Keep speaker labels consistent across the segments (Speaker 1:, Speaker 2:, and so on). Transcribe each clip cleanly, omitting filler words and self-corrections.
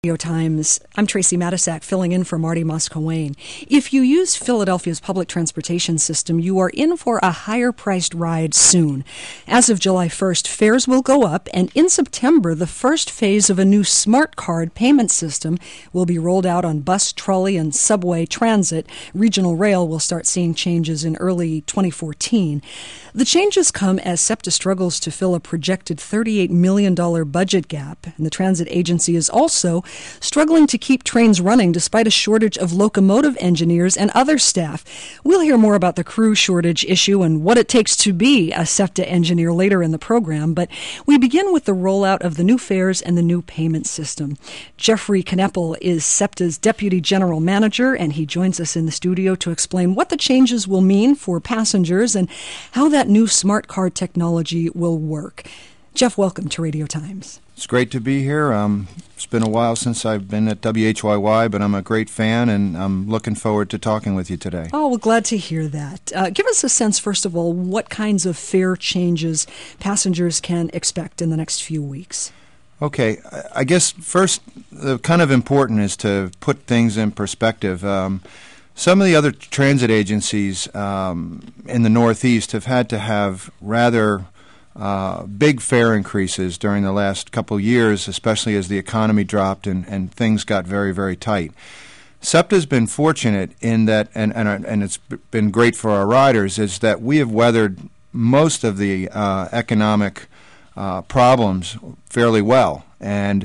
Speaker 1: Radio Times. I'm Tracy Matisak, filling in for Marty Moscowane. If you use Philadelphia's public transportation system, you are in for a higher-priced ride soon. As of July 1st, fares will go up, and in September, the first phase of a new smart card payment system will be rolled out on bus, trolley, and subway transit. Regional Rail will start seeing changes in early 2014. The changes come as SEPTA struggles to fill a projected $38 million budget gap, and the transit agency is also struggling to keep trains running despite a shortage of locomotive engineers and other staff. We'll hear more about the crew shortage issue and what it takes to be a SEPTA engineer later in the program, but we begin with the rollout of the new fares and the new payment system. Jeffrey Knepel is SEPTA's Deputy General Manager, and he joins us in the studio to explain what the changes will mean for passengers and how that new smart card technology will work. Jeff, welcome to Radio Times.
Speaker 2: It's great to be here. It's been a while since I've been at WHYY, but I'm a great fan, and I'm looking forward to talking with you today.
Speaker 1: Oh, well, glad to hear that. Give us a sense, first of all, what kinds of fare changes passengers can expect in the next few weeks.
Speaker 2: Okay, I guess first, kind of important is to put things in perspective. Some of the other transit agencies in the Northeast have had to have rather big fare increases during the last couple of years, especially as the economy dropped and things got very, very tight. SEPTA's been fortunate in that, and it's been great for our riders, is that we have weathered most of the economic problems fairly well. And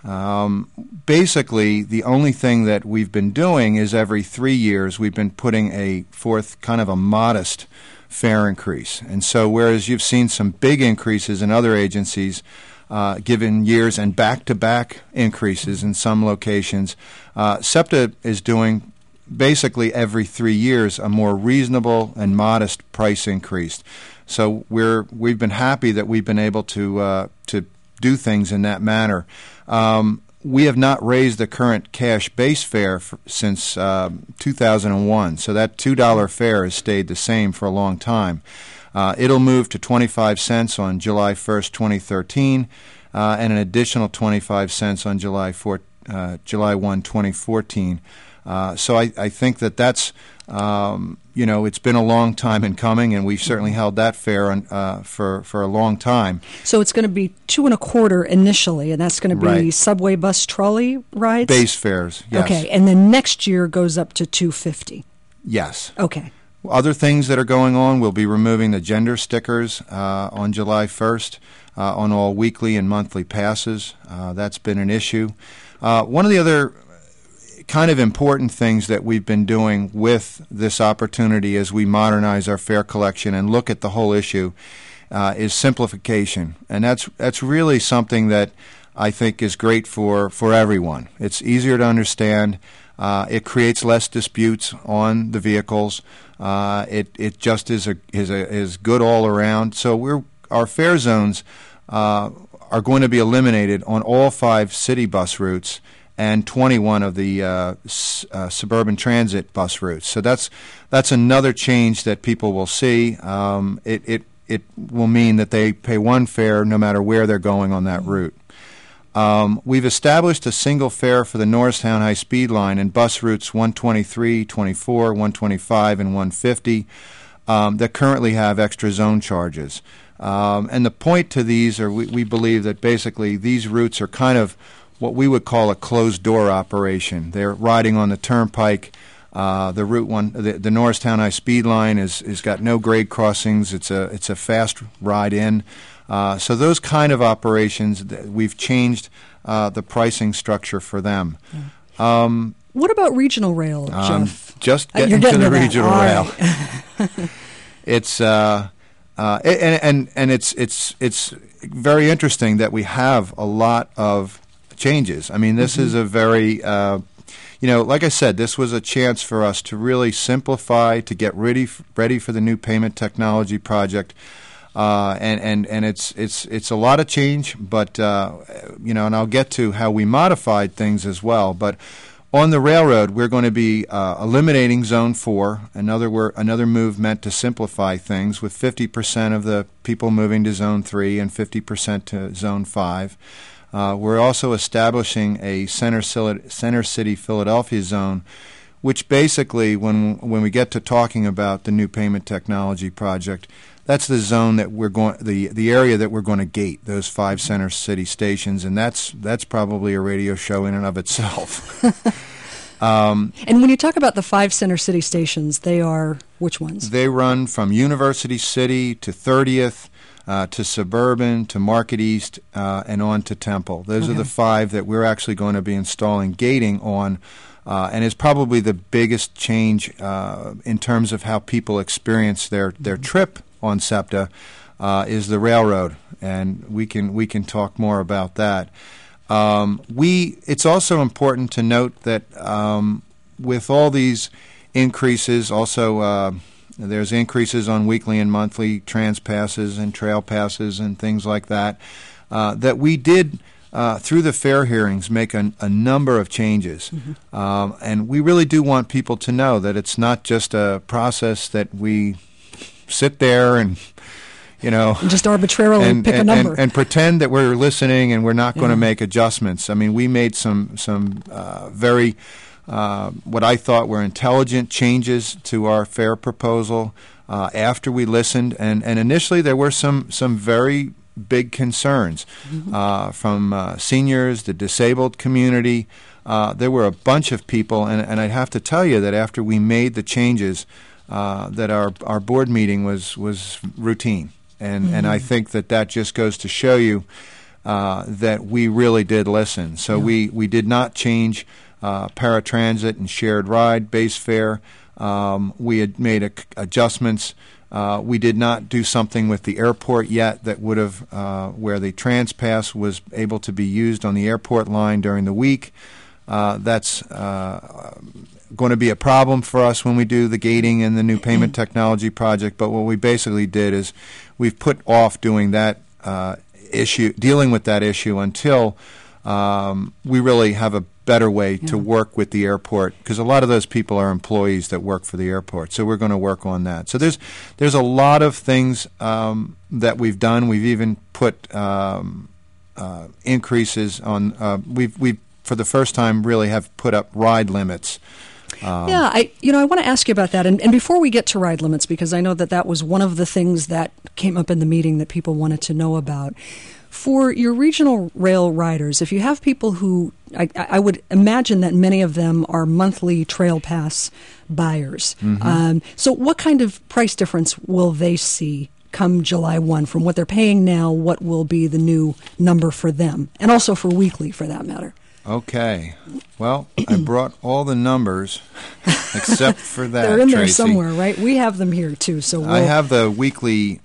Speaker 2: basically, the only thing that we've been doing is every 3 years we've been putting forth kind of a modest fare increase. And so whereas you've seen some big increases in other agencies given years and back-to-back increases in some locations, SEPTA is doing basically every 3 years a more reasonable and modest price increase. So we've been happy that we've been able to do things in that manner. We have not raised the current cash base fare since 2001, so that $2 fare has stayed the same for a long time. It'll move to 25 cents on July 1st, 2013, and an additional 25 cents on July 1, 2014. So I think that's it's been a long time in coming, and we've certainly held that fare for a long time.
Speaker 1: So it's going to be $2.25 initially, and that's going to be
Speaker 2: right.
Speaker 1: Subway, bus, trolley rides?
Speaker 2: Base fares, yes.
Speaker 1: Okay, and then next year goes up to $2.50.
Speaker 2: Yes.
Speaker 1: Okay.
Speaker 2: Other things that are going on, we'll be removing the gender stickers on July 1st on all weekly and monthly passes. That's been an issue. One of the other kind of important things that we've been doing with this opportunity as we modernize our fare collection and look at the whole issue is simplification. And that's really something that I think is great for everyone. It's easier to understand. It creates less disputes on the vehicles. It just is good all around. So our fare zones are going to be eliminated on all 5 city bus routes and 21 of the suburban transit bus routes. So that's another change that people will see. It will mean that they pay one fare no matter where they're going on that route. We've established a single fare for the Norristown high-speed line and bus routes 123, 24, 125, and 150 that currently have extra zone charges. And the point to these we believe that basically these routes are kind of what we would call a closed-door operation. They're riding on the turnpike. The Route 1, the Norristown high-speed line is got no grade crossings. It's a fast ride in. So those kind of operations, we've changed the pricing structure for them.
Speaker 1: What about regional rail, Jeff?
Speaker 2: Just getting to the regional rail.
Speaker 1: Right.
Speaker 2: It's and it's very interesting that we have a lot of changes. I mean, this is a very, like I said, this was a chance for us to really simplify, to get ready for the new payment technology project, and it's a lot of change. But and I'll get to how we modified things as well. But on the railroad, we're going to be eliminating Zone 4, another move meant to simplify things, with 50% of the people moving to Zone 3 and 50% to Zone 5. We're also establishing a Center City Philadelphia zone, which basically, when we get to talking about the new payment technology project, that's the zone that we're going, the area that we're going to gate, those 5 Center City stations, and that's probably a radio show in and of itself.
Speaker 1: And when you talk about the 5 Center City stations, they are which ones?
Speaker 2: They run from University City to 30th, to Suburban, to Market East, and on to Temple. Those are the 5 that we're actually going to be installing gating on, and is probably the biggest change in terms of how people experience their trip on SEPTA is the railroad, and we can talk more about that. It's also important to note that with all these increases, also there's increases on weekly and monthly trans passes and trail passes and things like that, that we did through the fair hearings make a number of changes. And we really do want people to know that it's not just a process that we sit there and
Speaker 1: just arbitrarily pick a number
Speaker 2: and pretend that we're listening and we're not going to make adjustments. I mean, we made some very what I thought were intelligent changes to our fare proposal after we listened, and initially there were some very big concerns from seniors, the disabled community. There were a bunch of people, and I'd have to tell you that after we made the changes, that our board meeting was routine. And I think that just goes to show you that we really did listen. So we did not change paratransit and shared ride base fare. We had made adjustments. We did not do something with the airport yet that would have where the TransPass was able to be used on the airport line during the week. That's going to be a problem for us when we do the gating and the new payment technology project. But what we basically did is we've put off doing that dealing with that issue until we really have a better way to work with the airport, because a lot of those people are employees that work for the airport. So we're going to work on that. So there's a lot of things that we've done. We've even put increases on. We've for the first time really have put up ride limits.
Speaker 1: I want to ask you about that. And before we get to ride limits, because I know that was one of the things that came up in the meeting that people wanted to know about. For your regional rail riders, if you have people who, I would imagine that many of them are monthly trail pass buyers. So what kind of price difference will they see come July 1 from what they're paying now? What will be the new number for them, and also for weekly for that matter?
Speaker 2: Okay. Well, I brought all the numbers except for that.
Speaker 1: They're in there
Speaker 2: Tracy.
Speaker 1: somewhere, right? We have them here too. So
Speaker 2: I have the weekly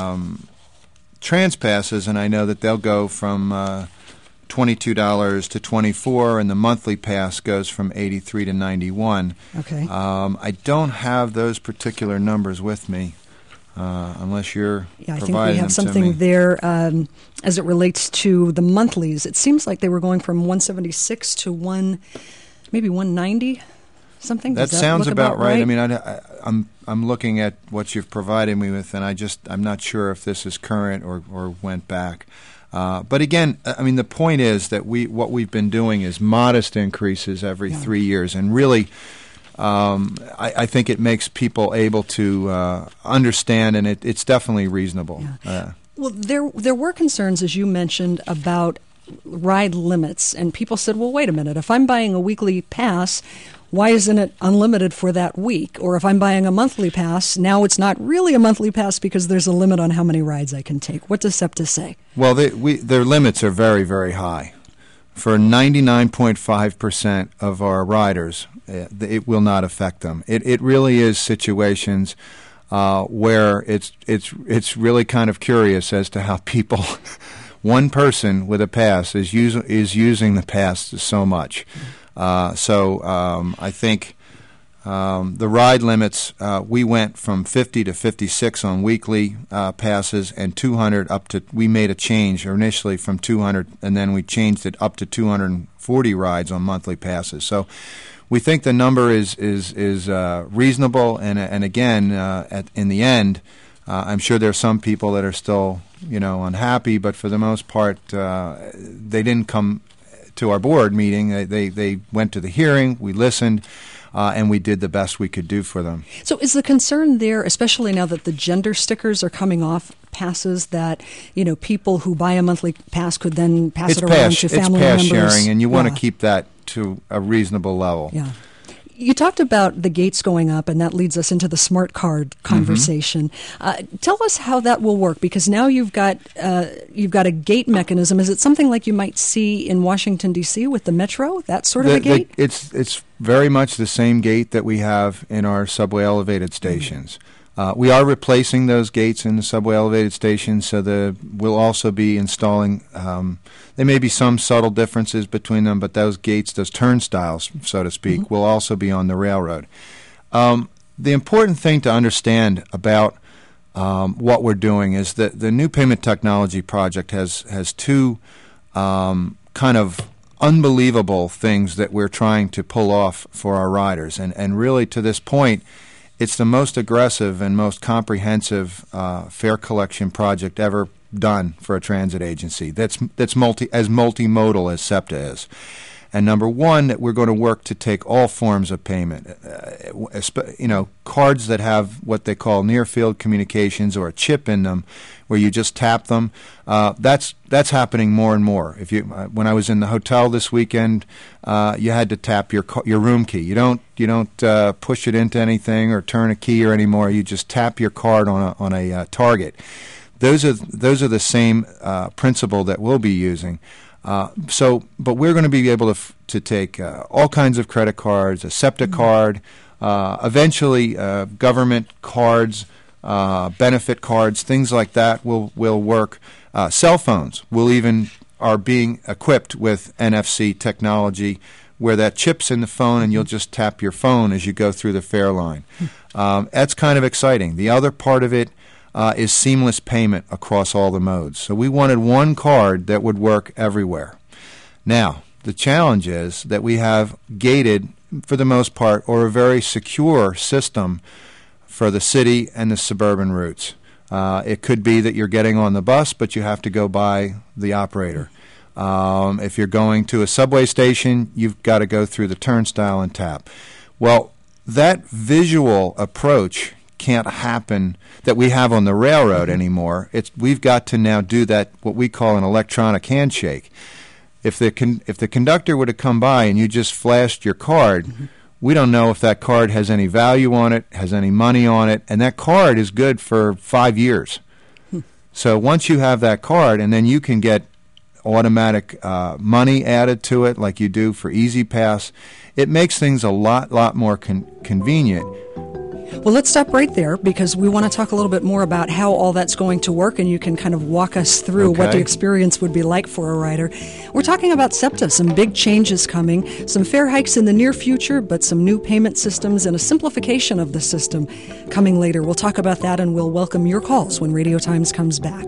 Speaker 2: trans passes, and I know that they'll go from $22 to $24, and the monthly pass goes from $83 to $91.
Speaker 1: Okay.
Speaker 2: I don't have those particular numbers with me. Unless you're providing them to me.
Speaker 1: I think we have something there as it relates to the monthlies. It seems like they were going from 176 to maybe 190, something.
Speaker 2: That sounds about right. I mean, I'm looking at what you've provided me with, and I'm not sure if this is current or went back. But again, I mean, the point is that what we've been doing is modest increases every 3 years, and really. I think it makes people able to understand, and it's definitely reasonable.
Speaker 1: Well, there were concerns, as you mentioned, about ride limits, and people said, well, wait a minute, if I'm buying a weekly pass, why isn't it unlimited for that week? Or if I'm buying a monthly pass, now it's not really a monthly pass because there's a limit on how many rides I can take. What does SEPTA say? Well,
Speaker 2: their limits are very, very high. For 99.5% of our riders, it will not affect them. It really is situations where it's really kind of curious as to how people, one person with a pass is using the pass so much. I think the ride limits, we went from 50 to 56 on weekly passes, and 200 up to, we made a change initially from 200, and then we changed it up to 240 rides on monthly passes. So we think the number is reasonable, and again, in the end, I'm sure there are some people that are still, unhappy, but for the most part, they didn't come to our board meeting. They went to the hearing, we listened, and we did the best we could do for them.
Speaker 1: So is the concern there, especially now that the gender stickers are coming off passes, that people who buy a monthly pass could then pass it around to family members?
Speaker 2: It's pass sharing, and you want to keep that to a reasonable level.
Speaker 1: Yeah. You talked about the gates going up, and that leads us into the smart card conversation. Tell us how that will work, because now you've got a gate mechanism. Is it something like you might see in Washington, D.C. with the Metro, that sort of a gate?
Speaker 2: It's very much the same gate that we have in our subway elevated stations. We are replacing those gates in the subway elevated stations, so we'll also be installing, there may be some subtle differences between them, but those gates, those turnstiles, so to speak, will also be on the railroad. The important thing to understand about what we're doing is that the New Payment Technology Project has two kind of unbelievable things that we're trying to pull off for our riders. And really, to this point, it's the most aggressive and most comprehensive fare collection project ever done for a transit agency. That's multimodal as SEPTA is. And number one, that we're going to work to take all forms of payment. Cards that have what they call near-field communications or a chip in them, where you just tap them. That's happening more and more. When I was in the hotel this weekend, you had to tap your room key. You don't push it into anything or turn a key or anymore. You just tap your card on a target. Those are the same principle that we'll be using. But we're going to be able to take all kinds of credit cards, a SEPTA card, eventually government cards, benefit cards, things like that will work. Cell phones are being equipped with NFC technology, where that chip's in the phone and you'll just tap your phone as you go through the fare line. That's kind of exciting. The other part of it is seamless payment across all the modes. So we wanted one card that would work everywhere. Now, the challenge is that we have gated, for the most part, or a very secure system for the city and the suburban routes. It could be that you're getting on the bus, but you have to go by the operator. If you're going to a subway station, you've got to go through the turnstile and tap. Well, that visual approach can't happen that we have on the railroad anymore. We've got to now do that, what we call an electronic handshake. If the conductor were to come by and you just flashed your card, we don't know if that card has any value on it, has any money on it, and that card is good for 5 years. So once you have that card, and then you can get automatic money added to it like you do for Easy Pass, it makes things a lot more convenient.
Speaker 1: Well, let's stop right there, because we want to talk a little bit more about how all that's going to work, and you can kind of walk us through what the experience would be like for a rider. We're talking about SEPTA, some big changes coming, some fare hikes in the near future, but some new payment systems and a simplification of the system coming later. We'll talk about that, and we'll welcome your calls when Radio Times comes back.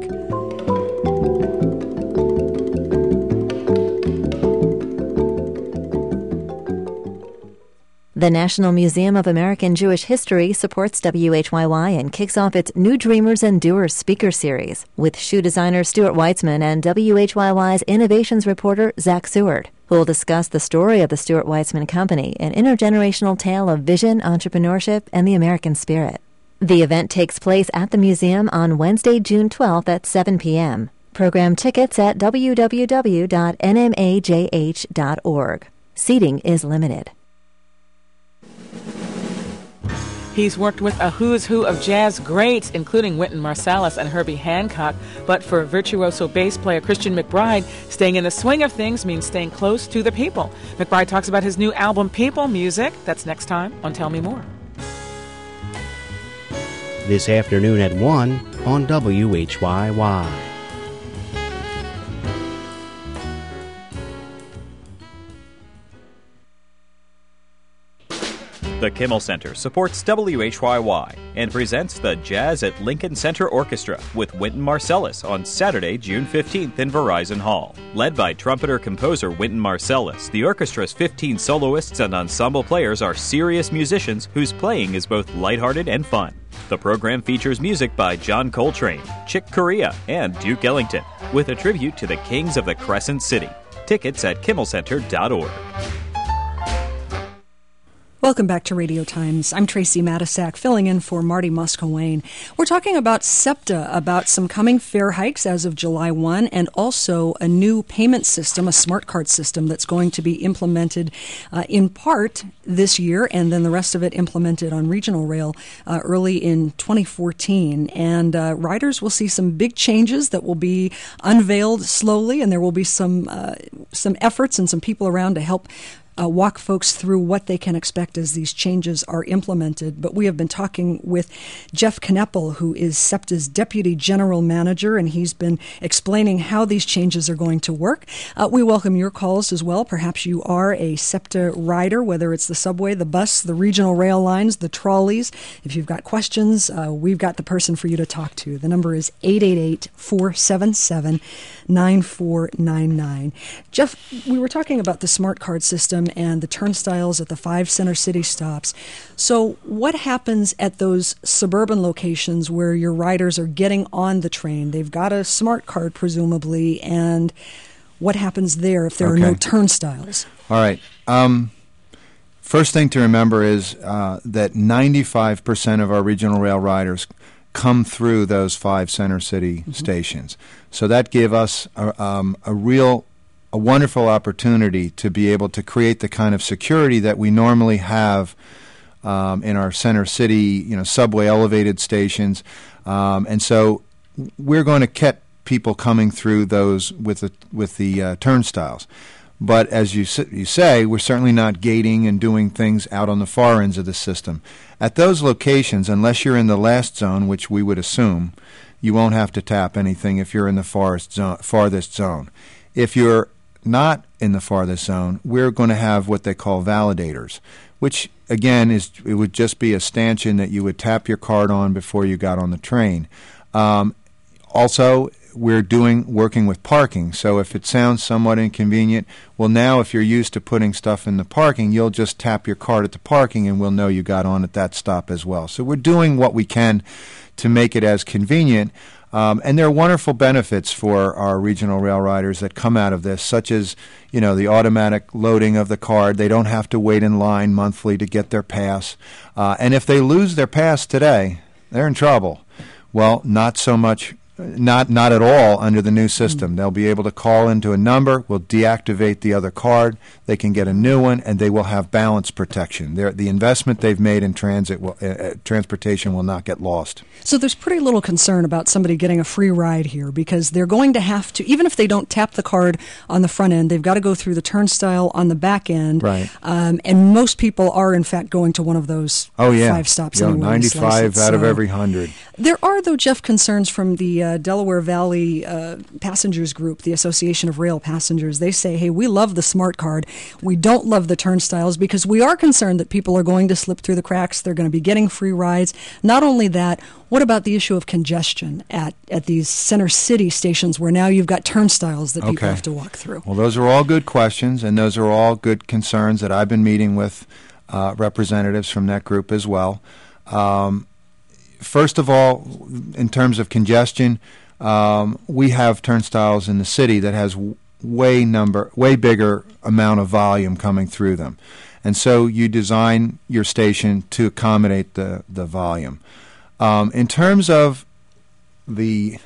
Speaker 3: The National Museum of American Jewish History supports WHYY and kicks off its New Dreamers and Doers speaker series with shoe designer Stuart Weitzman and WHYY's innovations reporter Zach Seward, who will discuss the story of the Stuart Weitzman Company, an intergenerational tale of vision, entrepreneurship, and the American spirit. The event takes place at the museum on Wednesday, June 12th at 7 p.m. Program tickets at www.nmajh.org. Seating is limited.
Speaker 4: He's worked with a who's who of jazz greats, including Wynton Marsalis and Herbie Hancock. But for virtuoso bass player Christian McBride, staying in the swing of things means staying close to the people. McBride talks about his new album, People Music. That's next time on Tell Me More.
Speaker 5: This afternoon at 1 on WHYY.
Speaker 6: The Kimmel Center supports WHYY and presents the Jazz at Lincoln Center Orchestra with Wynton Marsalis on Saturday, June 15th in Verizon Hall. Led by trumpeter-composer Wynton Marsalis, the orchestra's 15 soloists and ensemble players are serious musicians whose playing is both lighthearted and fun. The program features music by John Coltrane, Chick Corea, and Duke Ellington, with a tribute to the kings of the Crescent City. Tickets at kimmelcenter.org.
Speaker 1: Welcome back to Radio Times. I'm Tracy Matisak, filling in for Marty Muscowain. We're talking about SEPTA, about some coming fare hikes as of July 1, and also a new payment system, a smart card system that's going to be implemented in part this year, and then the rest of it implemented on regional rail early in 2014. And riders will see some big changes that will be unveiled slowly, and there will be some efforts and some people around to help walk folks through what they can expect as these changes are implemented. But we have been talking with Jeff Kneppel, who is SEPTA's Deputy General Manager, and he's been explaining how these changes are going to work. We welcome your calls as well. Perhaps you are a SEPTA rider, whether it's the subway, the bus, the regional rail lines, the trolleys. If you've got questions, we've got the person for you to talk to. The number is 888-477-9499. Jeff, we were talking about the smart card system and the turnstiles at the 5 center city stops. So what happens at those suburban locations where your riders are getting on the train? They've got a smart card, presumably, and what happens there if there are no turnstiles?
Speaker 2: All right. First thing to remember is that 95% of our regional rail riders come through those 5 center city stations. So that gave us a wonderful opportunity to be able to create the kind of security that we normally have in our center city, subway elevated stations, and so we're going to keep people coming through those with the turnstiles. But as you say, we're certainly not gating and doing things out on the far ends of the system. At those locations, unless you're in the last zone, which we would assume, you won't have to tap anything if you're in the farthest zone. If you're not in the farthest zone, we're going to have what they call validators, which again it would just be a stanchion that you would tap your card on before you got on the train. Also, we're working with parking, so if it sounds somewhat inconvenient, well, now if you're used to putting stuff in the parking, you'll just tap your card at the parking and we'll know you got on at that stop as well. So we're doing what we can to make it as convenient. And there are wonderful benefits for our regional rail riders that come out of this, such as, the automatic loading of the card. They don't have to wait in line monthly to get their pass. And if they lose their pass today, they're in trouble. Well, not so much. Not at all under the new system. They'll be able to call into a number, we'll deactivate the other card, they can get a new one, and they will have balance protection. The investment they've made in transportation will not get lost.
Speaker 1: So there's pretty little concern about somebody getting a free ride here, because they're going to have to, even if they don't tap the card on the front end, they've got to go through the turnstile on the back end.
Speaker 2: Right.
Speaker 1: And most people are, in fact, going to one of those 5 stops.
Speaker 2: 95 out of every 100.
Speaker 1: There are, though, Jeff, concerns from the Delaware Valley Passengers Group, the Association of Rail Passengers. They say, hey, we love the smart card. We don't love the turnstiles because we are concerned that people are going to slip through the cracks. They're going to be getting free rides. Not only that, what about the issue of congestion at these center city stations where now you've got turnstiles that people have to walk through?
Speaker 2: Well, those are all good questions, and those are all good concerns that I've been meeting with representatives from that group as well. First of all, in terms of congestion, we have turnstiles in the city that has way bigger amount of volume coming through them. And so you design your station to accommodate the volume. In terms of the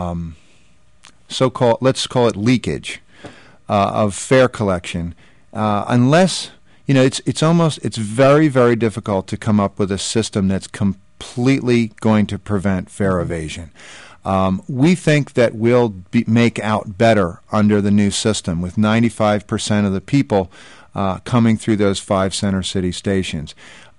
Speaker 2: so-called, let's call it leakage of fare collection, unless, it's very, very difficult to come up with a system that's completely going to prevent fare evasion. We think that we'll make out better under the new system with 95% of the people coming through those 5 center city stations.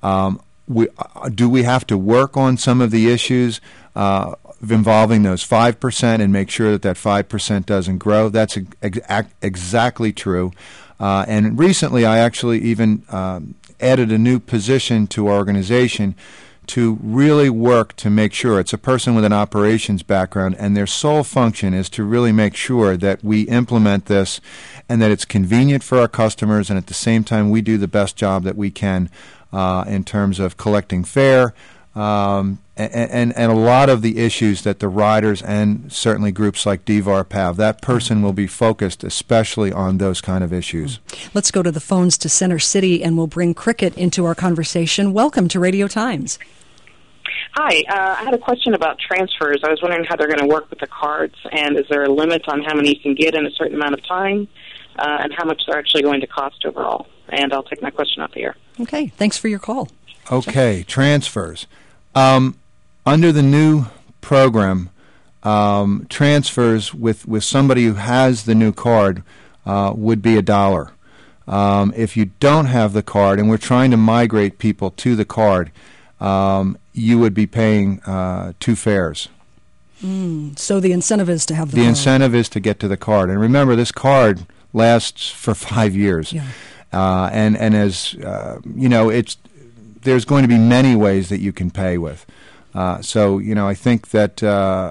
Speaker 2: Do we have to work on some of the issues involving those 5% and make sure that 5% doesn't grow? That's exactly true. And recently I actually even added a new position to our organization to really work to make sure it's a person with an operations background, and their sole function is to really make sure that we implement this and that it's convenient for our customers, and at the same time we do the best job that we can in terms of collecting fare, and a lot of the issues that the riders and certainly groups like DVARP have. That person will be focused especially on those kind of issues.
Speaker 1: Let's go to the phones to Center City, and we'll bring Cricket into our conversation. Welcome to Radio Times.
Speaker 7: Hi, I had a question about transfers. I was wondering how they're going to work with the cards, and is there a limit on how many you can get in a certain amount of time, and how much they're actually going to cost overall? And I'll take my question off the air.
Speaker 1: Okay, thanks for your call.
Speaker 2: Okay, transfers. Under the new program, transfers with somebody who has the new card would be $1. If you don't have the card, and we're trying to migrate people to the card, you would be paying 2 fares.
Speaker 1: So the incentive is to have the
Speaker 2: card.
Speaker 1: The
Speaker 2: incentive is to get to the card. And remember, this card lasts for 5 years.
Speaker 1: Yeah.
Speaker 2: And as you know, there's going to be many ways that you can pay with. So I think that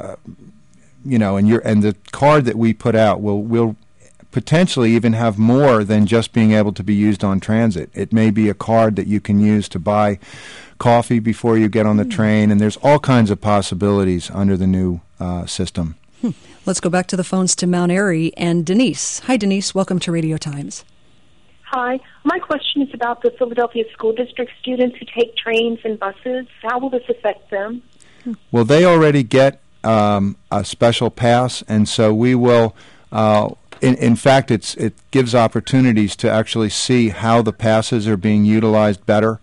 Speaker 2: and the card that we put out will potentially even have more than just being able to be used on transit. It may be a card that you can use to buy coffee before you get on the train, and there's all kinds of possibilities under the new system.
Speaker 1: Let's go back to the phones to Mount Airy and Denise. Hi, Denise. Welcome to Radio Times.
Speaker 8: Hi. My question is about the Philadelphia School District students who take trains and buses. How will this affect them?
Speaker 2: Well, they already get a special pass, and so we will. In fact, it gives opportunities to actually see how the passes are being utilized better.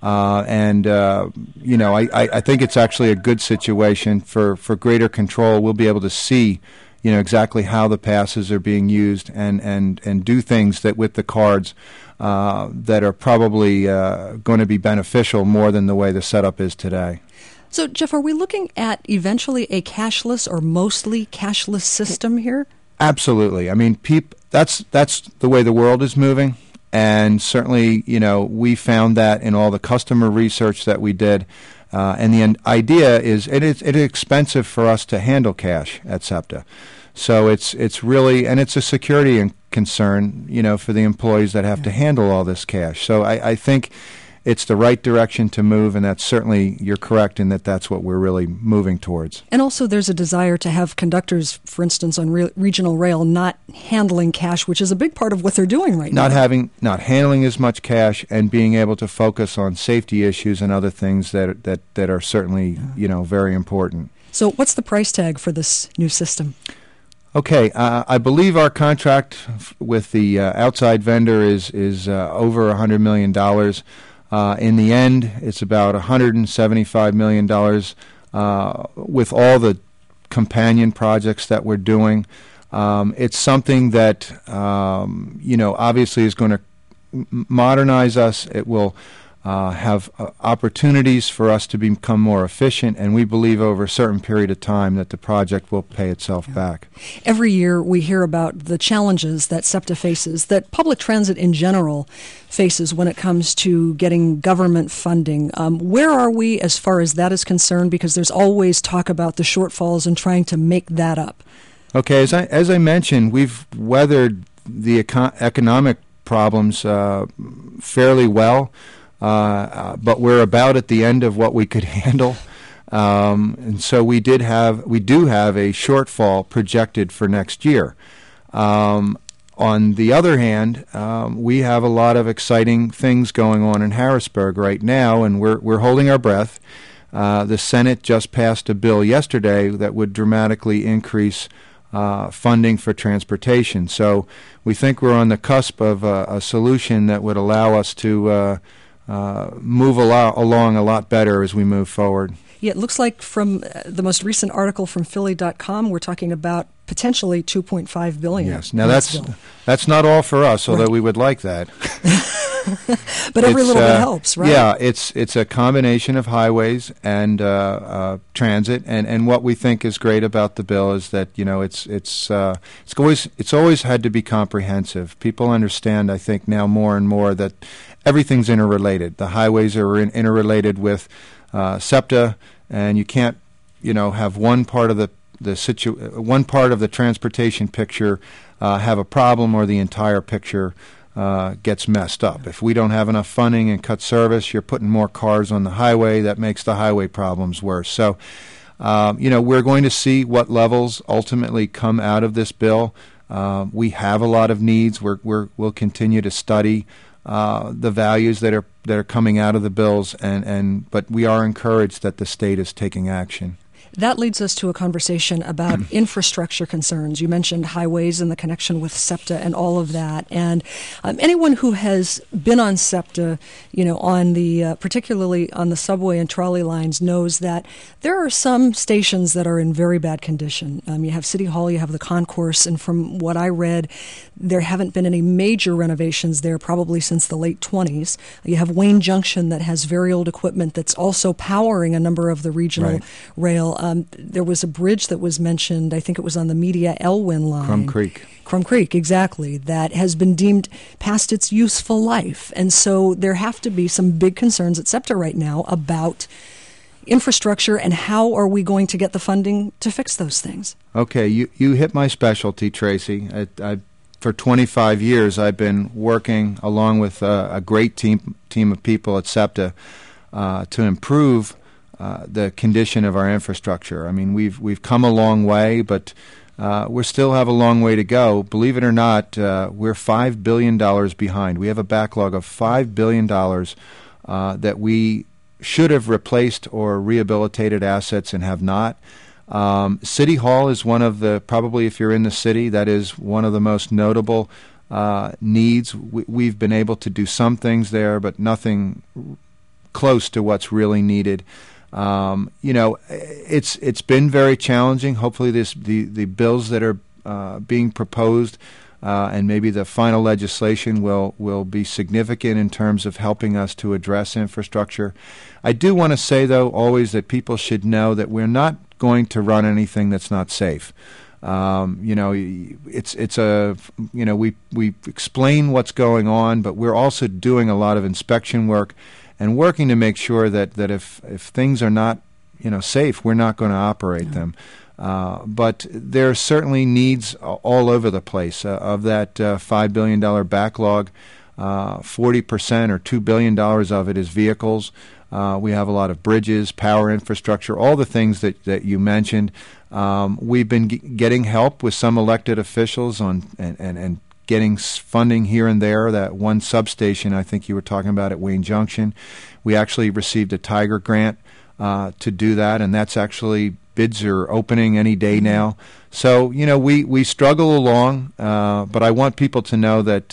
Speaker 2: I think it's actually a good situation for greater control. We'll be able to see exactly how the passes are being used and do things that with the cards that are probably going to be beneficial more than the way the setup is today.
Speaker 1: So, Jeff, are we looking at eventually a cashless or mostly cashless system here?
Speaker 2: Absolutely. I mean, that's the way the world is moving, and certainly, we found that in all the customer research that we did. And the idea is it's expensive for us to handle cash at SEPTA. So it's really, and it's a security concern, for the employees that have to handle all this cash. So I think it's the right direction to move, and that's certainly, you're correct in that's what we're really moving towards.
Speaker 1: And also there's a desire to have conductors, for instance, on regional rail not handling cash, which is a big part of what they're doing right now.
Speaker 2: Not handling as much cash and being able to focus on safety issues and other things that are certainly, very important.
Speaker 1: So what's the price tag for this new system?
Speaker 2: Okay, I believe our contract with the outside vendor is over $100 million. In the end, it's about $175 million with all the companion projects that we're doing. It's something that, obviously is going to modernize us. It will have opportunities for us to become more efficient, and we believe over a certain period of time that the project will pay itself back.
Speaker 1: Every year we hear about the challenges that SEPTA faces, that public transit in general faces when it comes to getting government funding. Where are we as far as that is concerned? Because there's always talk about the shortfalls and trying to make that up.
Speaker 2: Okay, as I mentioned, we've weathered the economic problems fairly well. But we're about at the end of what we could handle, and so we do have a shortfall projected for next year. On the other hand, we have a lot of exciting things going on in Harrisburg right now, and we're holding our breath. The Senate just passed a bill yesterday that would dramatically increase funding for transportation. So we think we're on the cusp of a solution that would allow us to move along a lot better as we move forward.
Speaker 1: Yeah, it looks like from the most recent article from Philly.com, we're talking about potentially $2.5 billion.
Speaker 2: Yes, now that's not all for us, although we would like that.
Speaker 1: But every little bit helps, right?
Speaker 2: Yeah, it's a combination of highways and transit, and what we think is great about the bill is that it's always had to be comprehensive. People understand, I think, now more and more that everything's interrelated. The highways are interrelated with SEPTA, and you can't, have one part of one part of the transportation picture have a problem or the entire picture gets messed up. If we don't have enough funding and cut service, you're putting more cars on the highway. That makes the highway problems worse. So, we're going to see what levels ultimately come out of this bill. We have a lot of needs. We'll continue to study the values that are coming out of the bills, but we are encouraged that the state is taking action.
Speaker 1: That leads us to a conversation about infrastructure concerns. You mentioned highways and the connection with SEPTA and all of that. And anyone who has been on SEPTA, on the particularly on the subway and trolley lines, knows that there are some stations that are in very bad condition. You have City Hall, you have the concourse, and from what I read, there haven't been any major renovations there probably since the late 20s. You have Wayne Junction that has very old equipment that's also powering a number of the regional rail. There was a bridge that was mentioned, I think it was on the Media Elwyn line. Crum Creek, exactly, that has been deemed past its useful life. And so there have to be some big concerns at SEPTA right now about infrastructure and how are we going to get the funding to fix those things.
Speaker 2: Okay, you hit my specialty, Tracy. For 25 years, I've been working along with a great team of people at SEPTA to improve the condition of our infrastructure. I mean, we've come a long way, but we still have a long way to go. Believe it or not, we're $5 billion behind. We have a backlog of $5 billion that we should have replaced or rehabilitated assets and have not. City Hall is one of the, probably if you're in the city, that is one of the most notable needs. We've been able to do some things there, but nothing close to what's really needed. It's been very challenging. Hopefully the bills that are being proposed and maybe the final legislation will be significant in terms of helping us to address infrastructure. I do want to say, though, always that people should know that we're not going to run anything that's not safe. We explain what's going on, but we're also doing a lot of inspection work and working to make sure that if things are not safe, we're not going to operate them. But there are certainly needs all over the place. Of that $5 billion backlog, 40% or $2 billion of it is vehicles. We have a lot of bridges, power infrastructure, all the things that you mentioned. We've been getting help with some elected officials and getting funding here and there. That one substation I think you were talking about at Wayne Junction, we actually received a Tiger grant to do that, and that's actually bids are opening any day now. So we struggle along, but I want people to know that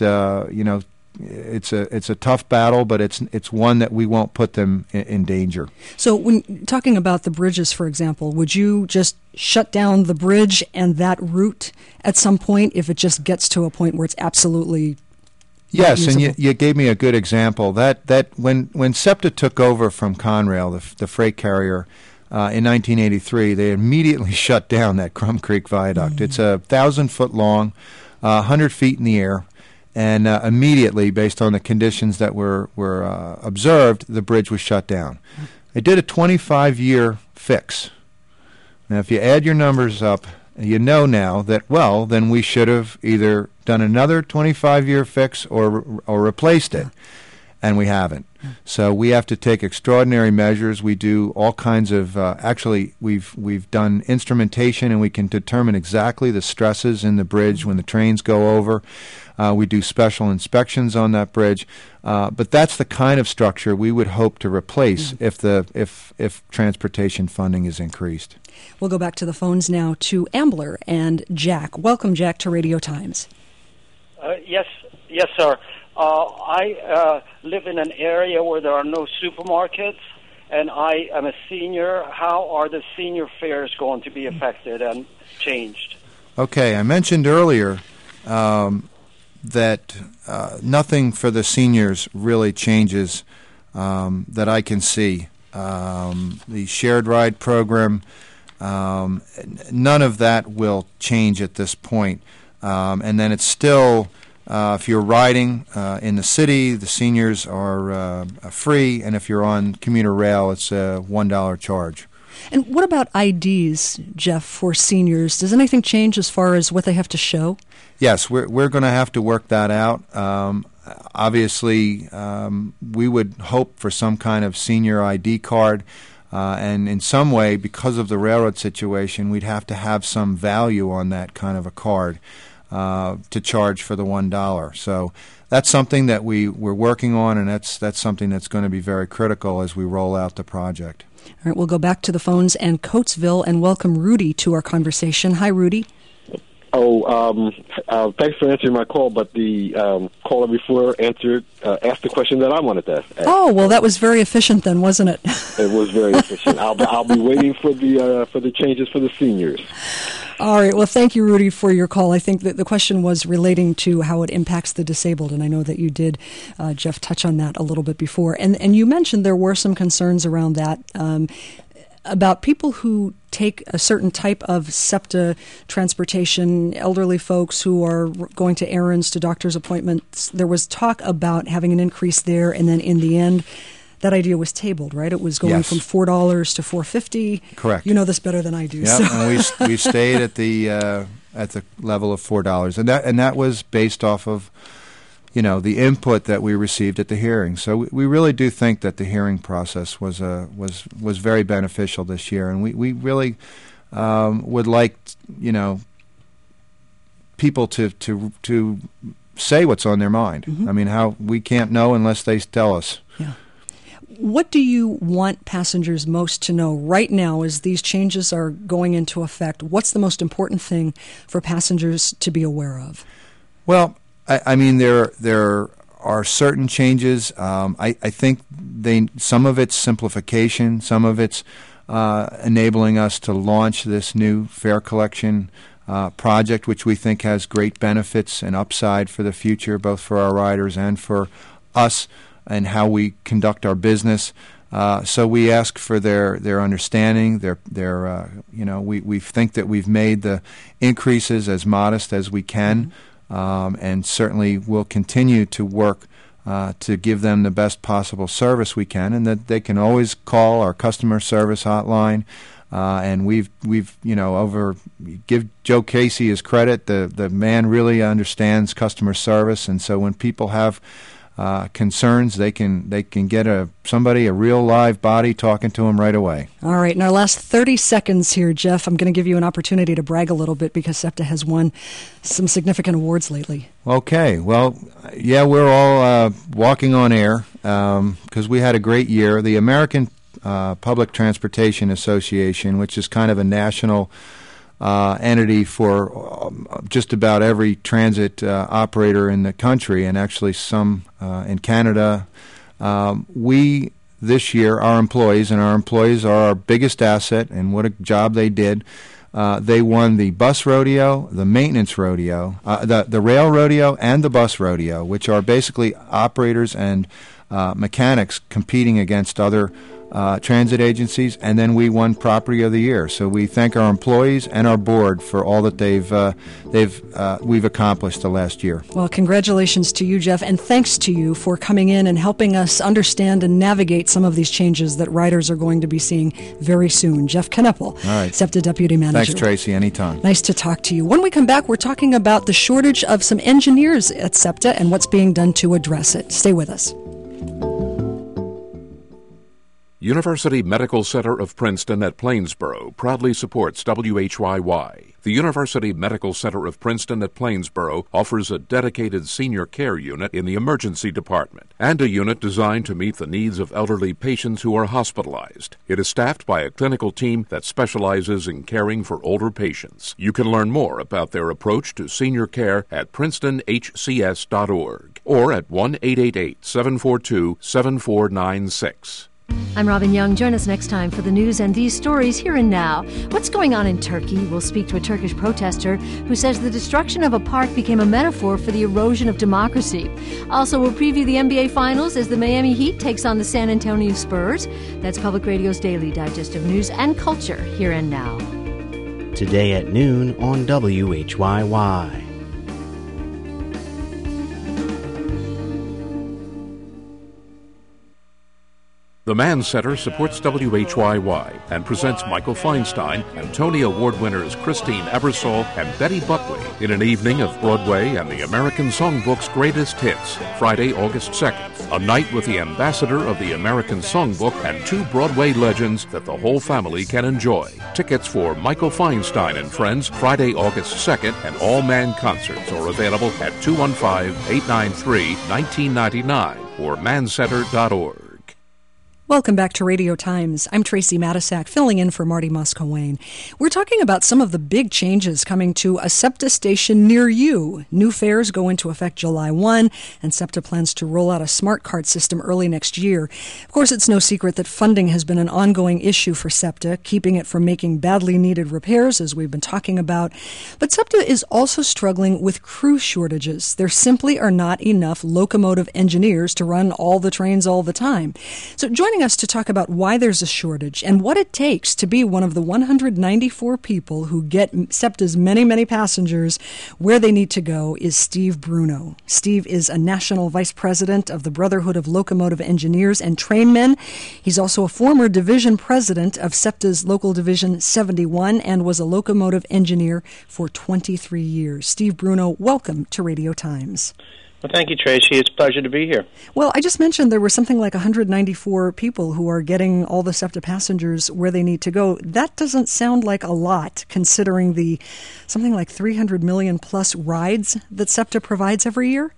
Speaker 2: it's a tough battle, but it's one that we won't put them in danger.
Speaker 1: So when talking about the bridges, for example, would you just shut down the bridge and that route at some point if it just gets to a point where it's absolutely
Speaker 2: Yes,
Speaker 1: usable?
Speaker 2: And you gave me a good example. That when SEPTA took over from Conrail, the freight carrier, in 1983, they immediately shut down that Crum Creek Viaduct. It's 1,000 foot long, 100 feet in the air. And immediately, based on the conditions that were observed, the bridge was shut down. They did a 25-year fix. Now, if you add your numbers up, you know now that, then we should have either done another 25-year fix or replaced it, and we haven't. So we have to take extraordinary measures. We do all kinds of actually we've done instrumentation, and we can determine exactly the stresses in the bridge when the trains go over. We do special inspections on that bridge, but that's the kind of structure we would hope to replace if transportation funding is increased.
Speaker 1: We'll go back to the phones now to Ambler and Jack. Welcome, Jack, to Radio Times.
Speaker 9: Yes, sir. I live in an area where there are no supermarkets, and I am a senior. How are the senior fares going to be affected and changed? Okay,
Speaker 2: I mentioned earlier that nothing for the seniors really changes that I can see. The shared ride program, none of that will change at this point. And then it's still, if you're riding in the city, the seniors are free, and if you're on commuter rail, it's a $1 charge.
Speaker 1: And what about IDs, Jeff, for seniors? Does anything change as far as what they have to show?
Speaker 2: Yes, we're going to have to work that out. Obviously, we would hope for some kind of senior ID card, and in some way, because of the railroad situation, we'd have to have some value on that kind of a card to charge for the $1. So that's something that we're working on, and that's something that's going to be very critical as we roll out the project.
Speaker 1: All right, we'll go back to the phones and Coatesville and welcome Rudy to our conversation. Hi, Rudy.
Speaker 10: Thanks for answering my call, but the caller before asked the question that I wanted to ask.
Speaker 1: Oh, well, that was very efficient then, wasn't it?
Speaker 10: It was very efficient. I'll be waiting for the changes for the seniors.
Speaker 1: All right. Well, thank you, Rudy, for your call. I think that the question was relating to how it impacts the disabled, and I know that you did, Jeff, touch on that a little bit before. And you mentioned there were some concerns around that. About people who take a certain type of SEPTA transportation, elderly folks who are going to errands, to doctor's appointments. There was talk about having an increase there, and then in the end, that idea was tabled, right? It was going from $4 to $4.50.
Speaker 2: Correct.
Speaker 1: You know this better than I do.
Speaker 2: Yeah, so. And we stayed at the level of $4, and that was based off of the input that we received at the hearing. So we really do think that the hearing process was very beneficial this year, and we really would like people to say what's on their mind. Mm-hmm. I mean, how we can't know unless they tell us.
Speaker 1: Yeah. What do you want passengers most to know right now as these changes are going into effect? What's the most important thing for passengers to be aware of?
Speaker 2: Well, I mean, there are certain changes. I think some of it's simplification, some of it's enabling us to launch this new fare collection project, which we think has great benefits and upside for the future, both for our riders and for us, and how we conduct our business. So we ask for their understanding. We think that we've made the increases as modest as we can. And certainly we'll continue to work to give them the best possible service we can, and that they can always call our customer service hotline. And we've give Joe Casey his credit. The man really understands customer service, and so when people have concerns, they can get a real live body talking to them right away.
Speaker 1: All right, in our last 30 seconds here, Jeff, I'm going to give you an opportunity to brag a little bit because SEPTA has won some significant awards lately.
Speaker 2: Okay, well, yeah, we're all walking on air because we had a great year. The American Public Transportation Association, which is kind of a national entity for just about every transit operator in the country, and actually some in Canada. We, this year, our employees are our biggest asset, and what a job they did. They won the bus rodeo, the maintenance rodeo, the rail rodeo, and the bus rodeo, which are basically operators and mechanics competing against other transit agencies, and then we won Property of the Year. So we thank our employees and our board for all that we've accomplished the last year.
Speaker 1: Well, congratulations to you, Jeff, and thanks to you for coming in and helping us understand and navigate some of these changes that riders are going to be seeing very soon. Jeff Kneppel,
Speaker 2: all right.
Speaker 1: SEPTA Deputy Manager.
Speaker 2: Thanks, Tracy. Anytime.
Speaker 1: Nice to talk to you. When we come back, we're talking about the shortage of some engineers at SEPTA and what's being done to address it. Stay with us.
Speaker 11: University Medical Center of Princeton at Plainsboro proudly supports WHYY. The University Medical Center of Princeton at Plainsboro offers a dedicated senior care unit in the emergency department and a unit designed to meet the needs of elderly patients who are hospitalized. It is staffed by a clinical team that specializes in caring for older patients. You can learn more about their approach to senior care at princetonhcs.org or at 1-888-742-7496.
Speaker 12: I'm Robin Young. Join us next time for the news and these stories here and now. What's going on in Turkey? We'll speak to a Turkish protester who says the destruction of a park became a metaphor for the erosion of democracy. Also, we'll preview the NBA Finals as the Miami Heat takes on the San Antonio Spurs. That's Public Radio's daily digest of news and culture here and now.
Speaker 5: Today at noon on WHYY.
Speaker 11: The Mann Center supports WHYY and presents Michael Feinstein and Tony Award winners Christine Ebersole and Betty Buckley in an evening of Broadway and the American Songbook's greatest hits, Friday, August 2nd. A night with the ambassador of the American Songbook and two Broadway legends that the whole family can enjoy. Tickets for Michael Feinstein and Friends, Friday, August 2nd, and all Mann concerts are available at 215-893-1999 or mancenter.org.
Speaker 1: Welcome back to Radio Times. I'm Tracy Matisak, filling in for Marty Muscowain. We're talking about some of the big changes coming to a SEPTA station near you. New fares go into effect July 1, and SEPTA plans to roll out a smart card system early next year. Of course, it's no secret that funding has been an ongoing issue for SEPTA, keeping it from making badly needed repairs, as we've been talking about. But SEPTA is also struggling with crew shortages. There simply are not enough locomotive engineers to run all the trains all the time. So joining us to talk about why there's a shortage and what it takes to be one of the 194 people who get SEPTA's many, many passengers where they need to go is Steve Bruno. Steve is a national vice president of the Brotherhood of Locomotive Engineers and Trainmen. He's also a former division president of SEPTA's Local Division 71 and was a locomotive engineer for 23 years. Steve Bruno, welcome to Radio Times.
Speaker 13: Well, thank you, Tracy. It's a pleasure to be here.
Speaker 1: Well, I just mentioned there were something like 194 people who are getting all the SEPTA passengers where they need to go. That doesn't sound like a lot, considering the something like 300 million plus rides that SEPTA provides every year?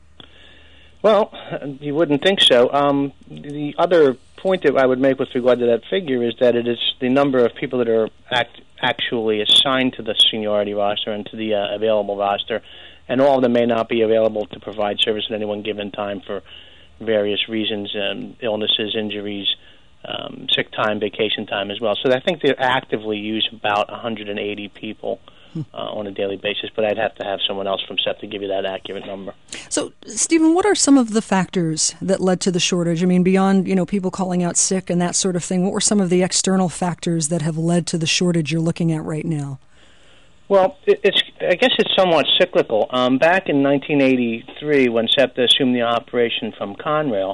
Speaker 13: Well, you wouldn't think so. The other point that I would make with regard to that figure is that it is the number of people that are actually assigned to the seniority roster and to the available roster, and all of them may not be available to provide service at any one given time for various reasons, illnesses, injuries, sick time, vacation time as well. So I think they actively use about 180 people on a daily basis, but I'd have to have someone else from SEPTA to give you that accurate number.
Speaker 1: So, Stephen, what are some of the factors that led to the shortage? I mean, beyond, people calling out sick and that sort of thing, what were some of the external factors that have led to the shortage you're looking at right now?
Speaker 13: Well, I guess it's somewhat cyclical. Back in 1983, when SEPTA assumed the operation from Conrail,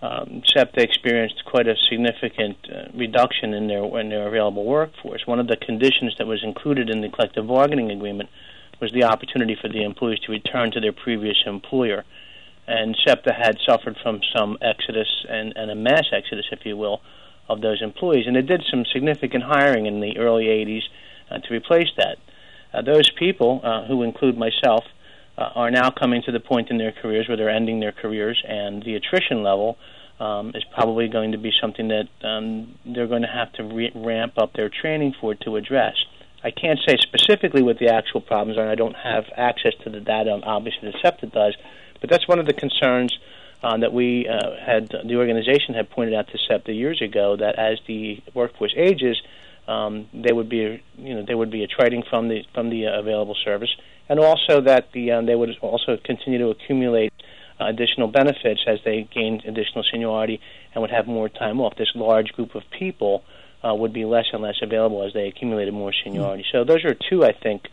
Speaker 13: SEPTA experienced quite a significant reduction in their available workforce. One of the conditions that was included in the collective bargaining agreement was the opportunity for the employees to return to their previous employer. And SEPTA had suffered from some exodus and a mass exodus, if you will, of those employees. And it did some significant hiring in the early 80s to replace that. Those people, who include myself, are now coming to the point in their careers where they're ending their careers, and the attrition level is probably going to be something that they're going to have to ramp up their training for to address. I can't say specifically what the actual problems are, and I don't have access to the data, obviously, that SEPTA does, but that's one of the concerns that we the organization had pointed out to SEPTA years ago, that as the workforce ages, they would be attriting from the available service, and also that they would also continue to accumulate additional benefits as they gained additional seniority and would have more time off. This large group of people would be less and less available as they accumulated more seniority. So those are two, I think,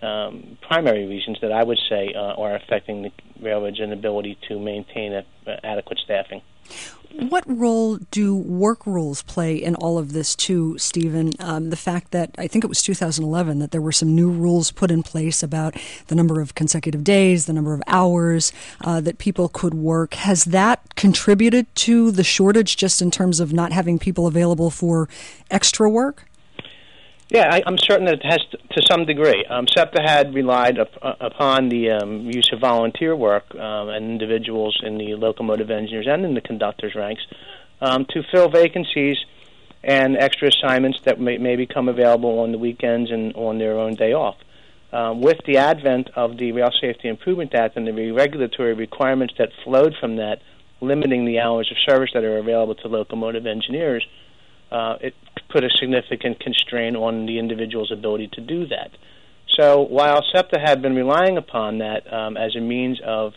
Speaker 13: primary reasons that I would say are affecting the railroad's inability to maintain adequate staffing.
Speaker 1: What role do work rules play in all of this, too, Stephen? The fact that, I think it was 2011, that there were some new rules put in place about the number of consecutive days, the number of hours that people could work. Has that contributed to the shortage just in terms of not having people available for extra work?
Speaker 13: Yeah, I'm certain that it has to some degree. SEPTA had relied upon the use of volunteer work and individuals in the locomotive engineers and in the conductors' ranks to fill vacancies and extra assignments that may become available on the weekends and on their own day off. With the advent of the Rail Safety Improvement Act and the regulatory requirements that flowed from that, limiting the hours of service that are available to locomotive engineers, it put a significant constraint on the individual's ability to do that. So while SEPTA had been relying upon that as a means of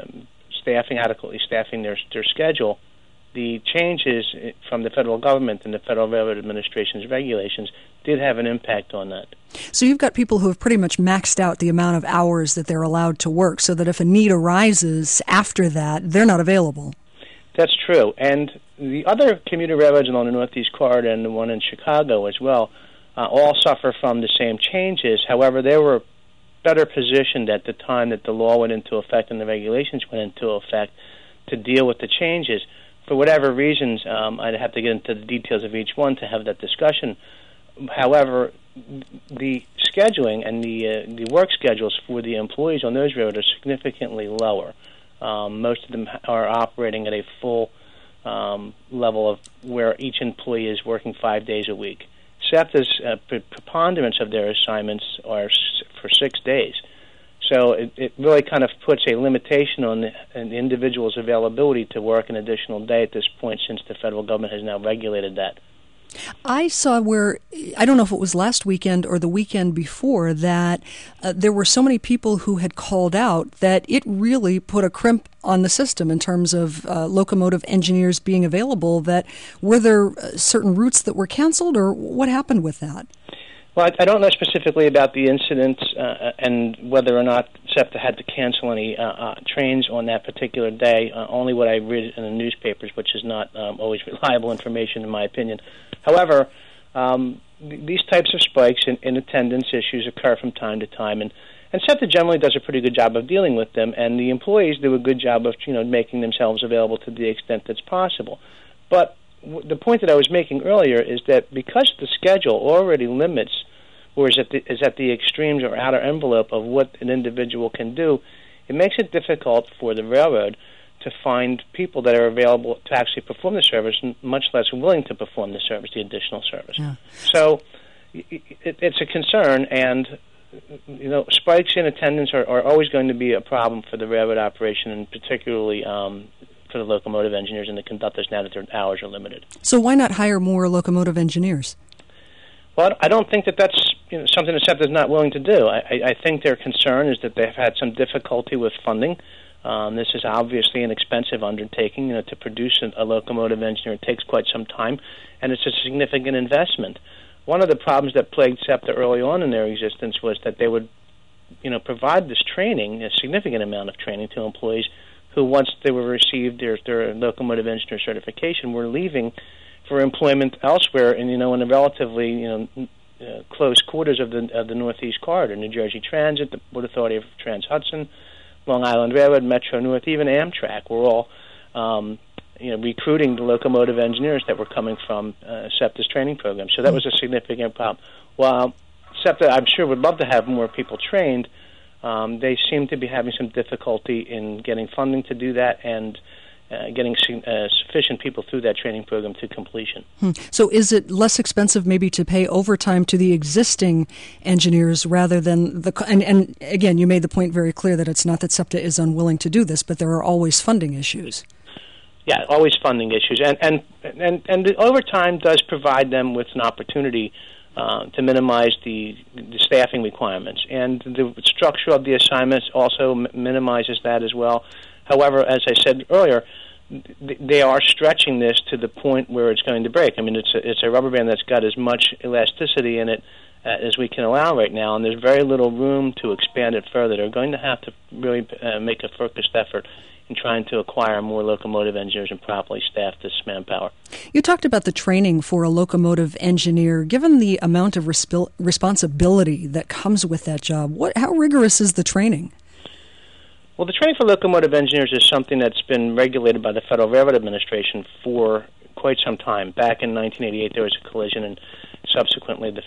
Speaker 13: adequately staffing their schedule, the changes from the federal government and the Federal Railroad Administration's regulations did have an impact on that.
Speaker 1: So you've got people who have pretty much maxed out the amount of hours that they're allowed to work, so that if a need arises after that, they're not available.
Speaker 13: That's true. And the other commuter railroads along the Northeast Corridor and the one in Chicago as well all suffer from the same changes. However, they were better positioned at the time that the law went into effect and the regulations went into effect to deal with the changes. For whatever reasons, I'd have to get into the details of each one to have that discussion. However, the scheduling and the work schedules for the employees on those roads are significantly lower. Most of them are operating at a full level of where each employee is working 5 days a week. SEPTA's preponderance of their assignments are for 6 days. So it really kind of puts a limitation on the individual's availability to work an additional day at this point, since the federal government has now regulated that.
Speaker 1: I saw where, I don't know if it was last weekend or the weekend before, that there were so many people who had called out that it really put a crimp on the system in terms of locomotive engineers being available. That were there certain routes that were canceled, or what happened with that?
Speaker 13: Well, I don't know specifically about the incidents and whether or not SEPTA had to cancel any trains on that particular day, only what I read in the newspapers, which is not always reliable information in my opinion. However, these types of spikes in attendance issues occur from time to time, and SEPTA generally does a pretty good job of dealing with them, and the employees do a good job of making themselves available to the extent that's possible. But the point that I was making earlier is that because the schedule already limits or is at the extremes or outer envelope of what an individual can do, it makes it difficult for the railroad to find people that are available to actually perform the service, much less willing to perform the service, the additional service. Yeah. So it's a concern, and spikes in attendance are always going to be a problem for the railroad operation, and particularly for the locomotive engineers and the conductors now that their hours are limited.
Speaker 1: So why not hire more locomotive engineers?
Speaker 13: Well, I don't think that's something that SEPTA is not willing to do. I think their concern is that they've had some difficulty with funding. This is obviously an expensive undertaking. To produce a locomotive engineer, it takes quite some time, and it's a significant investment. One of the problems that plagued SEPTA early on in their existence was that they would provide this training, a significant amount of training, to employees who, once they were received their locomotive engineer certification, were leaving for employment elsewhere in the relatively close quarters of the Northeast Corridor. New Jersey Transit, the Board Authority of Trans-Hudson, Long Island Railroad, Metro North, even Amtrak were all recruiting the locomotive engineers that were coming from SEPTA's training program. So that was a significant problem. While SEPTA, I'm sure, would love to have more people trained, they seem to be having some difficulty in getting funding to do that and getting sufficient people through that training program to completion.
Speaker 1: So is it less expensive maybe to pay overtime to the existing engineers rather than and again, you made the point very clear that it's not that SEPTA is unwilling to do this, but there are always funding issues.
Speaker 13: Yeah, always funding issues. And the overtime does provide them with an opportunity to minimize the staffing requirements. And the structure of the assignments also minimizes that as well. However, as I said earlier, they are stretching this to the point where it's going to break. I mean, it's a rubber band that's got as much elasticity in it as we can allow right now, and there's very little room to expand it further. They're going to have to really make a focused effort in trying to acquire more locomotive engineers and properly staff this manpower.
Speaker 1: You talked about the training for a locomotive engineer. Given the amount of responsibility that comes with that job, how rigorous is the training?
Speaker 13: Well, the training for locomotive engineers is something that's been regulated by the Federal Railroad Administration for quite some time. Back in 1988, there was a collision, and subsequently the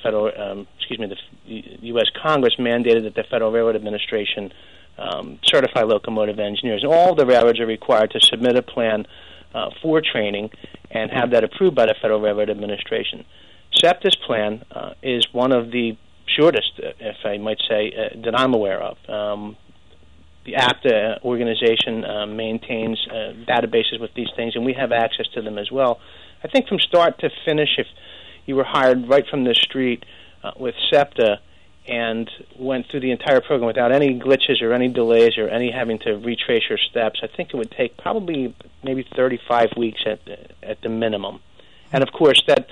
Speaker 13: the U.S. Congress mandated that the Federal Railroad Administration certify locomotive engineers. And all the railroads are required to submit a plan for training and have that approved by the Federal Railroad Administration. SEPTA's plan is one of the shortest, if I might say, that I'm aware of. The APTA organization maintains databases with these things, and we have access to them as well. I think from start to finish, if you were hired right from the street with SEPTA and went through the entire program without any glitches or any delays or any having to retrace your steps, I think it would take probably maybe 35 weeks at the minimum. And of course,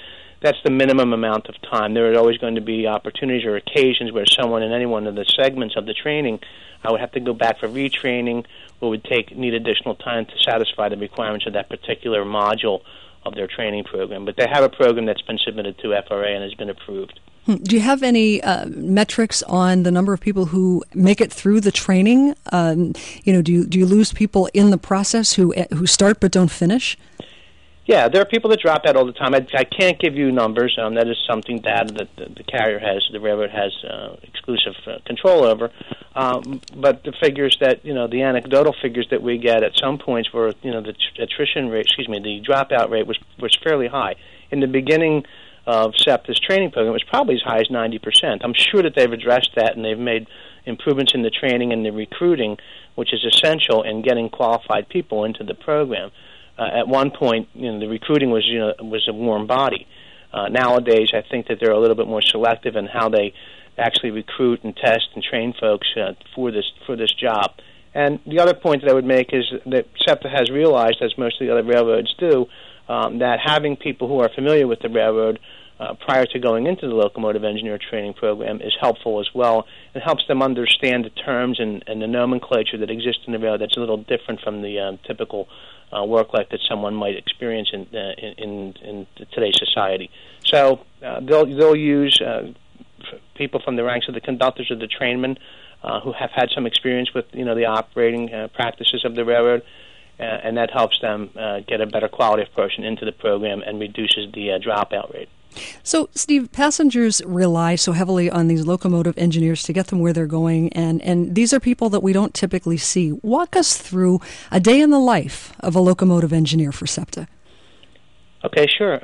Speaker 13: that's the minimum amount of time. There are always going to be opportunities or occasions where someone in any one of the segments of the training would have to go back for retraining or would need additional time to satisfy the requirements of that particular module of their training program. But they have a program that's been submitted to FRA and has been approved.
Speaker 1: Do you have any metrics on the number of people who make it through the training? Do you lose people in the process who start but don't finish?
Speaker 13: Yeah, there are people that drop out all the time. I can't give you numbers. That is something data that the carrier has, the railroad has exclusive control over. But the figures that, the anecdotal figures that we get at some points were, the attrition rate, the dropout rate was fairly high. In the beginning of SEPTA's training program, it was probably as high as 90%. I'm sure that they've addressed that and they've made improvements in the training and the recruiting, which is essential in getting qualified people into the program. At one point, the recruiting was a warm body. Nowadays, I think that they're a little bit more selective in how they actually recruit and test and train folks for this job. And the other point that I would make is that SEPTA has realized, as most of the other railroads do, that having people who are familiar with the railroad prior to going into the locomotive engineer training program is helpful as well. It helps them understand the terms and the nomenclature that exists in the railroad that's a little different from the typical work life that someone might experience in today's society. So they'll use people from the ranks of the conductors or the trainmen who have had some experience with the operating practices of the railroad, and that helps them get a better quality of person into the program and reduces the dropout rate.
Speaker 1: So, Steve, passengers rely so heavily on these locomotive engineers to get them where they're going, and these are people that we don't typically see. Walk us through a day in the life of a locomotive engineer for SEPTA.
Speaker 13: Okay, sure.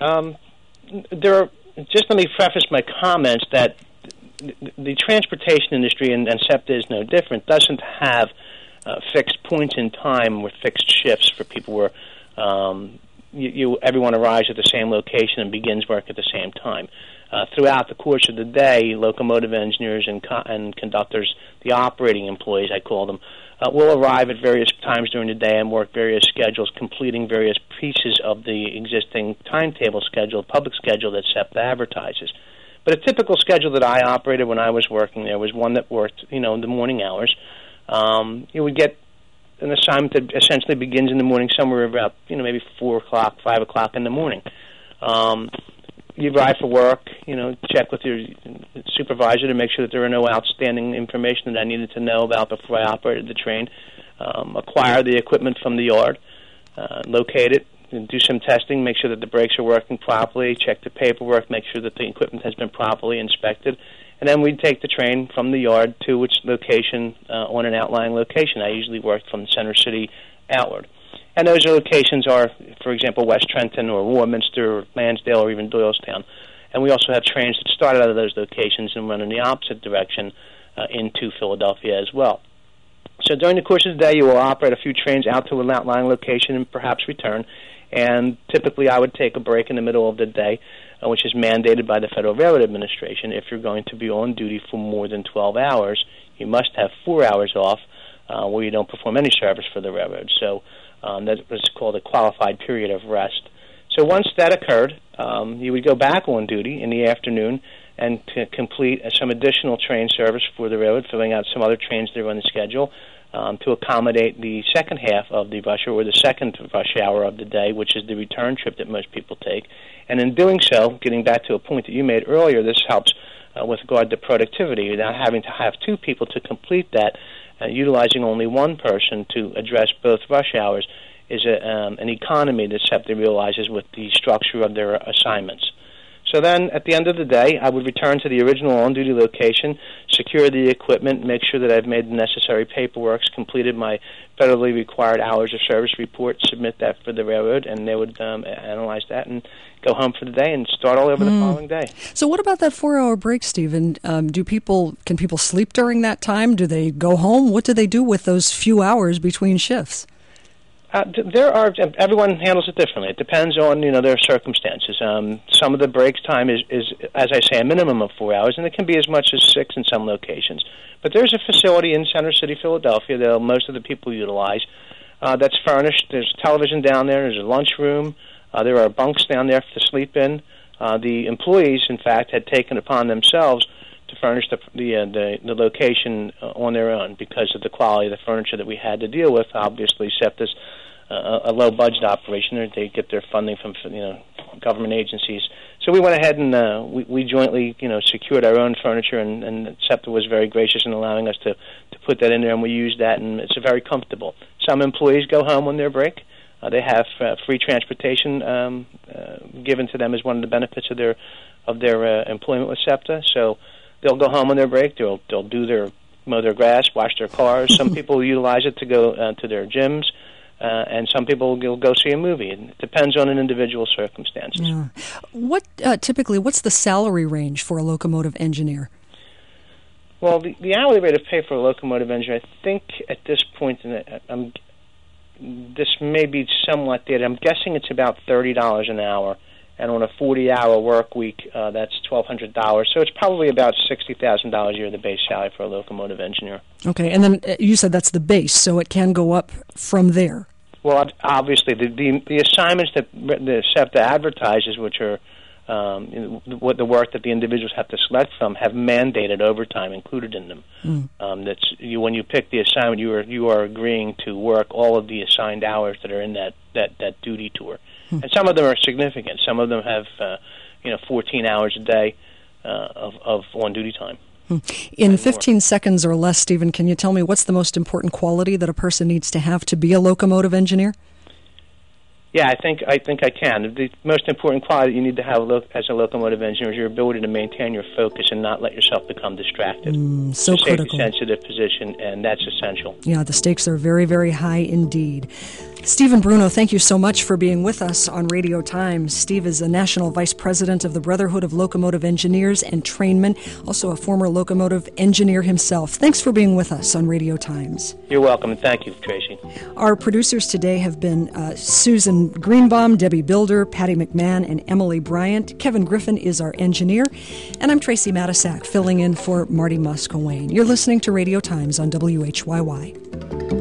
Speaker 13: Just let me preface my comments that the transportation industry, and SEPTA is no different, doesn't have fixed points in time with fixed shifts for people where everyone arrives at the same location and begins work at the same time. Throughout the course of the day, locomotive engineers and conductors, the operating employees, I call them, will arrive at various times during the day and work various schedules, completing various pieces of the existing timetable schedule, public schedule that SEPTA advertises. But a typical schedule that I operated when I was working there was one that worked, in the morning hours. You would get an assignment that essentially begins in the morning somewhere about, maybe 4 o'clock, 5 o'clock in the morning. You arrive for work, check with your supervisor to make sure that there are no outstanding information that I needed to know about before I operated the train, acquire the equipment from the yard, locate it, and do some testing, make sure that the brakes are working properly, check the paperwork, make sure that the equipment has been properly inspected. And then we'd take the train from the yard to its location on an outlying location. I usually worked from the Center City outward. And those locations are, for example, West Trenton or Warminster or Lansdale or even Doylestown. And we also have trains that start out of those locations and run in the opposite direction into Philadelphia as well. So during the course of the day, you will operate a few trains out to an outlying location and perhaps return. And typically I would take a break in the middle of the day, which is mandated by the Federal Railroad Administration. If you're going to be on duty for more than 12 hours, you must have 4 hours off where you don't perform any service for the railroad. So that was called a qualified period of rest. So once that occurred, you would go back on duty in the afternoon and to complete some additional train service for the railroad, filling out some other trains that are on the schedule, to accommodate the second half of the rush hour, or the second rush hour of the day, which is the return trip that most people take. And in doing so, getting back to a point that you made earlier, this helps with regard to productivity. Without having to have two people to complete that, utilizing only one person to address both rush hours is an economy that SEPTA realizes with the structure of their assignments. So then, at the end of the day, I would return to the original on-duty location, secure the equipment, make sure that I've made the necessary paperwork, completed my federally required hours of service report, submit that for the railroad, and they would analyze that and go home for the day and start all over the following day.
Speaker 1: So what about that 4-hour break, Stephen? Can people sleep during that time? Do they go home? What do they do with those few hours between shifts?
Speaker 13: Everyone handles it differently. It depends on, their circumstances. Some of the break time is, as I say, a minimum of 4 hours, and it can be as much as 6 in some locations. But there's a facility in Center City, Philadelphia, that most of the people utilize, that's furnished. There's television down there. There's a lunchroom. There are bunks down there to sleep in. The employees, in fact, had taken upon themselves to furnish the location on their own because of the quality of the furniture that we had to deal with. Obviously, SEPTA's a low-budget operation. They get their funding from government agencies. So we went ahead and we jointly secured our own furniture, and SEPTA was very gracious in allowing us to put that in there, and we used that, and it's very comfortable. Some employees go home on their break. They have free transportation given to them as one of the benefits of their employment with SEPTA. So they'll go home on their break. They'll mow their grass, wash their cars. Some people utilize it to go to their gyms. And some people will go see a movie. It depends on an individual's circumstances.
Speaker 1: Yeah. What's the salary range for a locomotive engineer?
Speaker 13: Well, the hourly rate of pay for a locomotive engineer, I think at this point, this may be somewhat dated. I'm guessing it's about $30 an hour, and on a 40-hour work week, that's $1,200. So it's probably about $60,000 a year, the base salary for a locomotive engineer.
Speaker 1: Okay, and then you said that's the base, so it can go up from there.
Speaker 13: Well, obviously, the assignments that the SEPTA advertises, which are what the work that the individuals have to select from, have mandated overtime included in them. When you pick the assignment, you are agreeing to work all of the assigned hours that are in that duty tour. And some of them are significant. Some of them have 14 hours a day of on-duty time.
Speaker 1: In 15 seconds or less, Stephen, can you tell me what's the most important quality that a person needs to have to be a locomotive engineer?
Speaker 13: Yeah, I think I can. The most important quality you need to have as a locomotive engineer is your ability to maintain your focus and not let yourself become distracted.
Speaker 1: So
Speaker 13: it's a
Speaker 1: critical.
Speaker 13: Safety-sensitive position, and that's essential.
Speaker 1: Yeah, the stakes are very, very high indeed. Stephen Bruno, thank you so much for being with us on Radio Times. Steve is a National Vice President of the Brotherhood of Locomotive Engineers and Trainmen, also a former locomotive engineer himself. Thanks for being with us on Radio Times.
Speaker 13: You're welcome, and thank you, Tracy.
Speaker 1: Our producers today have been Susan Greenbaum, Debbie Bilder, Patty McMahon, and Emily Bryant. Kevin Griffin is our engineer, and I'm Tracy Matisak, filling in for Marty Muscowain. You're listening to Radio Times on WHYY.